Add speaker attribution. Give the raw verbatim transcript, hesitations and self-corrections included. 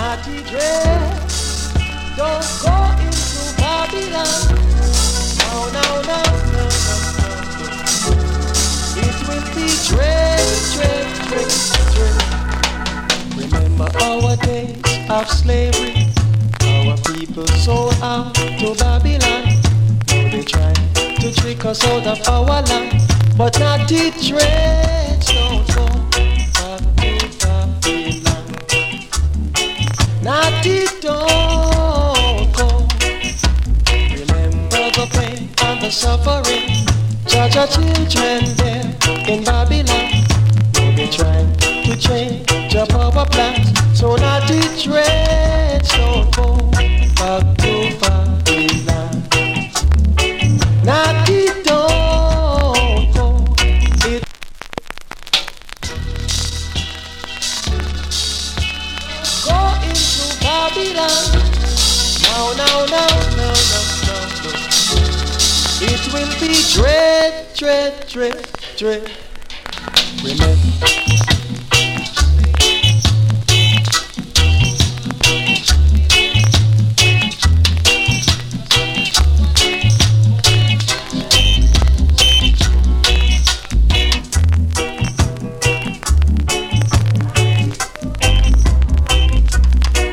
Speaker 1: naughty dread. Don't go into Babylon. No, no, no, no, no, no. It will be dread, dread, dread, dread. Remember our days of slavery. Our people sold out to Babylon. Now they try to trick us out of our land. But naughty dread, don't go back to Babylon. Naughty don't go. Remember the pain and the suffering. Judge our children there in Babylon. Now they try to change up our plans. So naughty dread don't go back to Babylon. Naughty don't go. It go into Babylon. No, no, no, no, no, no, no. It will be dread, dread, dread, dread. Remember.